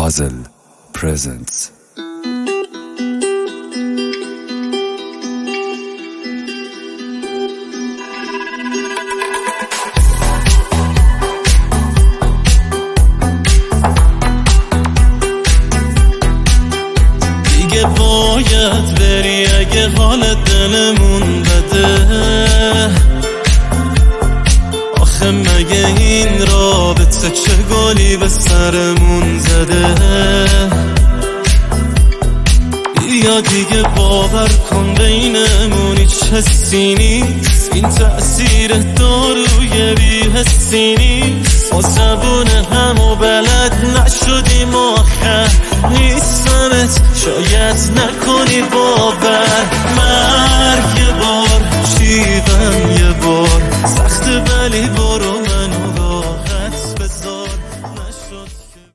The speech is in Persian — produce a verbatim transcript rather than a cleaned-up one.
Puzzle presents. دیگه باید بری اگه حال دلمون بده. آخه مگه این رابطه چه گلی به سرمون زده. یا دیگه باور کن بینمون هیچ حسی نیست. این تأثیر داروی بی حسی نیست. ما زبون هم و بلد نشدیم آخر نیستمت شاید نکنی باور.